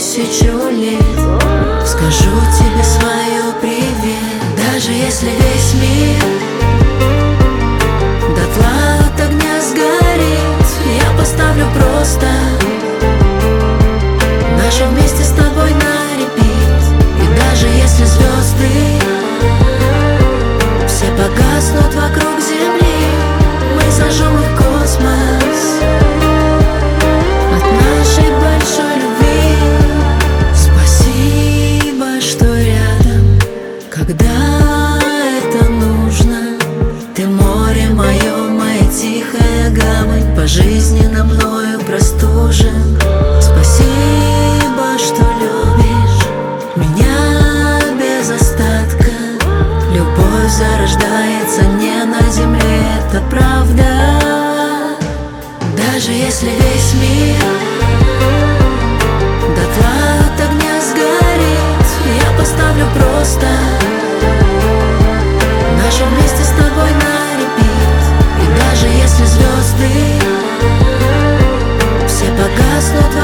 1000 лет скажу тебе свое привет. Даже если весь мир дотла от огня сгорит, я поставлю просто наше вместе с тобой на репит. И даже если звезды все погаснут вокруг земли, мы зажжем их в космос от нашей большой любви. Спасибо, что рядом, когда это нужно. Ты море мое, моя тихая гавань, пожизненно мною простужен. Спасибо, что любишь меня без остатка. Любовь зарождается не на земле, это правда. Даже если весь мир дотла от огня сгорит, я поставлю просто наше вместе с тобой на репит. И даже если звезды все погаснут